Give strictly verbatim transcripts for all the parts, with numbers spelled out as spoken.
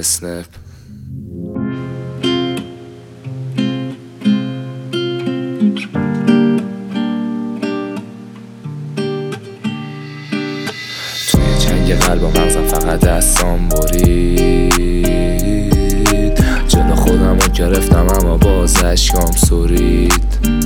اسنپ. توی چنگ قلب و مغزم فقط دستام برید، جلو خودم رو گرفتم اما باز اشکام سرید.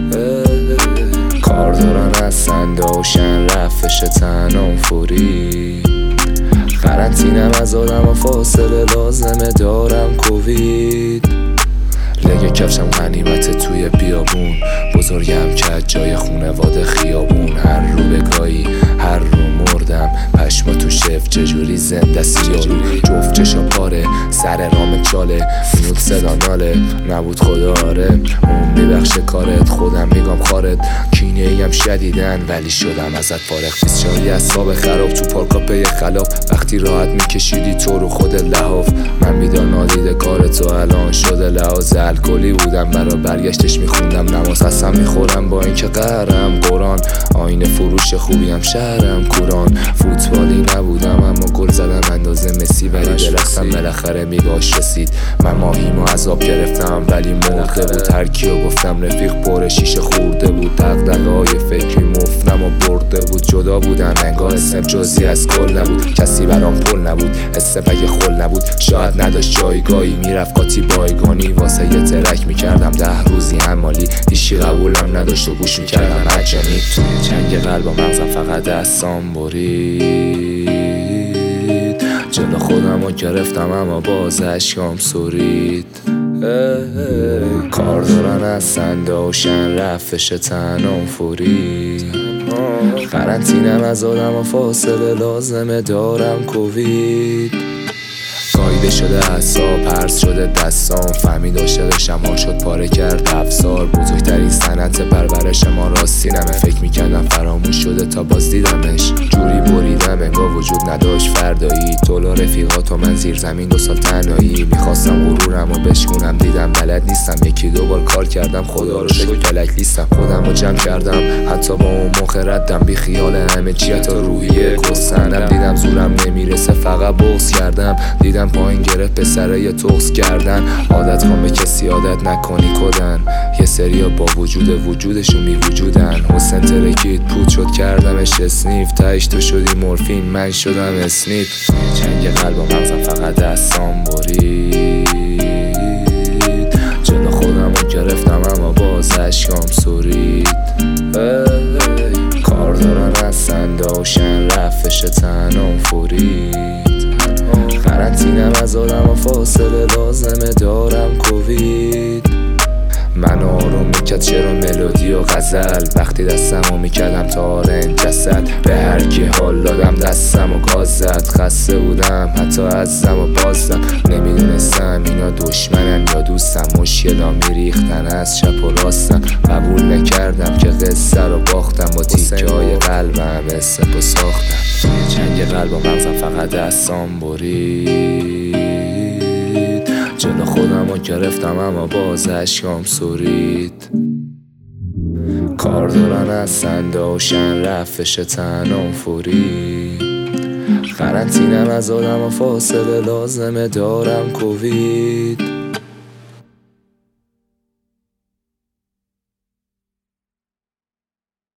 کار دارن از سنداشن رفتش تنام فورید، قرنطینم از آدم و فاصله لازمه دارم کووید. لگه کفشم غنیمت توی بیابون، بزرگم کج جای خونواده خیابون. هر رو بگاهی هر رو مردم، پشما تو شف چجوری زنده سیالو. جفت چشا پاره سر رام چاله، میود صدا ناله نبود خدا آره. اون میبخشه کارت خودم میگم خارت، کینه ایم شدیدن ولی شدم ازت فارغ. بیست چاری اصاب خراب تو پارکا پی خلاف، وقتی راحت میکشیدی تو رو خود لحاف. من بیدار نادیده کار تو الان شده لحاظ الکلی بودم، برا برگشتش میخوندم نماز قسم میخورم با اینکه قهرم قرآن. آینه فروش خوبیم شهرم کوران، فوتبالی نبودم اما گل زدم اندازه مسی، ولی دلستم بالاخره میگاش رسید. من ماهیمو عذاب گرفتم ولی مرده بود، هر کیو گفتم رفیق پر شیشه خورده بود. دغدغه های فکری مفتم و برده بود، جدا بودن انگار اسنپ جزی از کل نبود. کسی برام پل نبود اسنپ اگه خل نبود، شاید نداشت جایگاهی میرفت قاطی بایگانی. واسه یه ترک میکردم ده روزی حمالی، هیچی قبولم نداشت و گوش میکردم عجمی. توی چنگ قلب و مغزم فقط دستام برید، جلو خودم رو گرفتم اما باز اشکام سرید. کار دارن از سنداشن رفتش تنام فورید، قرنطینم از آدم و فاصله لازمه دارم کووید. قایده شده اعصاب پرس شده دستام، فهمید عاشقشم ها شد پاره کرد افسار. بزرگترین صنعت پرورش ما راستینمه، فکر میکردم فراموش شده تا باز دیدمش. جوری بریدم انگار وجود نداشت فردایی، طول رفیقات و من زیر زمین دو سال تنهایی. میخواستم غرورم و بشکونم دیدم بلد نیستم، یکی دو بار کار کردم خدا رو شکر کلک لیستم. خودم رو جمع کردم حتی با اون موقع ردم، بی خیال همه چی حتی روحیه کسندم. دیدم زورم نمیرسه فقط بغض کردم، دیدم پایین گرفت به سر یه تغض کردن. عادت کن به کسی عادت نکنی کدن، یه سریا با وجود وجودشون بی وجودن. حسن ترکید پود شد کردمش اسنیف، تایش تو شدی مورفین من شدم اسنیپ. چنگ قلب و مغزم فقط دستام برید، جلو خودم رو گرفتم اما باز اشکام سرید. کار دارن از سنداشن رفتش تنام فورید، قرنطینم از آدم و فاصله لازمه دارم کووید. من آروم میکرد شعر و ملودی و غزل، وقتی دستمو میکردم تا آرنج جسد. به هر کی حال دادم دستم و گاز زد، خسته بودم حتی ازم و بازدم. نمیدونستم اینا دشمنن یا دوستم، مشکلا میریختن از چپ و راستم. قبول نکردم که قصه رو باختم، با تیکه های قلبم اسنپ و ساختم. چنگ قلب و مغزم فقط دستام برید، جلو خودم رو گرفتم اما باز اشکام سرید. کار دارن از سنداشن رفتش تنام فورید، قرنطینم از آدم و فاصله لازمه دارم کووید.